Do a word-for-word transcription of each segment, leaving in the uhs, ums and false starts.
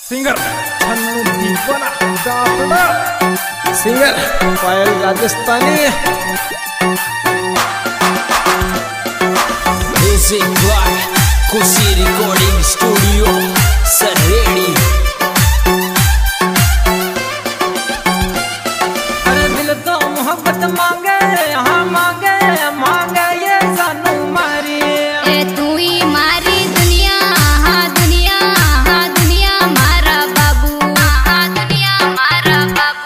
Singer Chhannu Deewana Dapda, singer Payal Rajasthani, music by Khushi recording studio Saredi. अरे दिल तो मोहब्बत मांगे, हाँ मांगे मांगे ये सानू मारी, ए तू ही मारी दुनिया, हाँ दुनिया, हाँ दुनिया मारा बाबू, हाँ दुनिया मारा बाबू।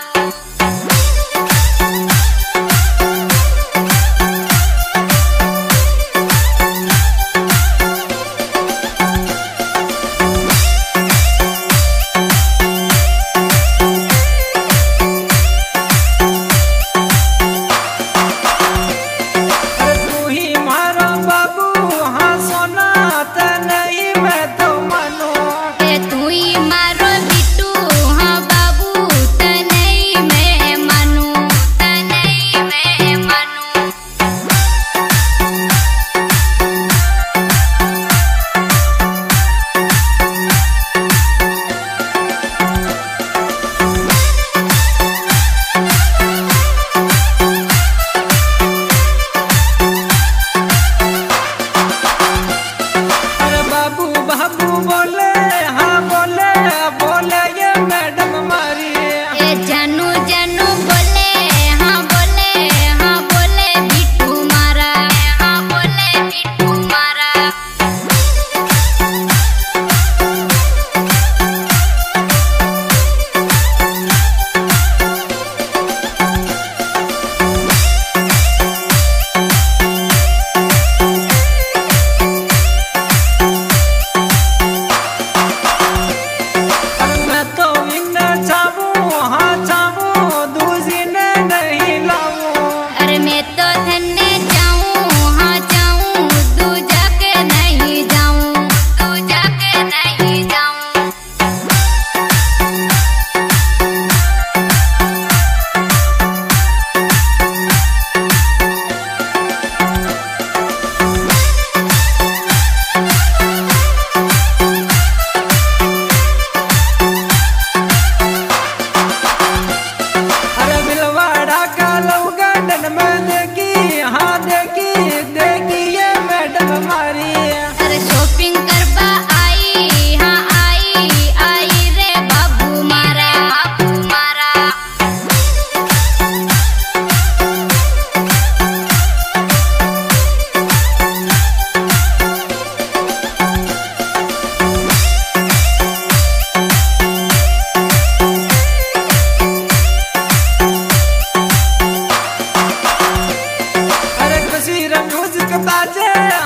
म्यूजिक बाजे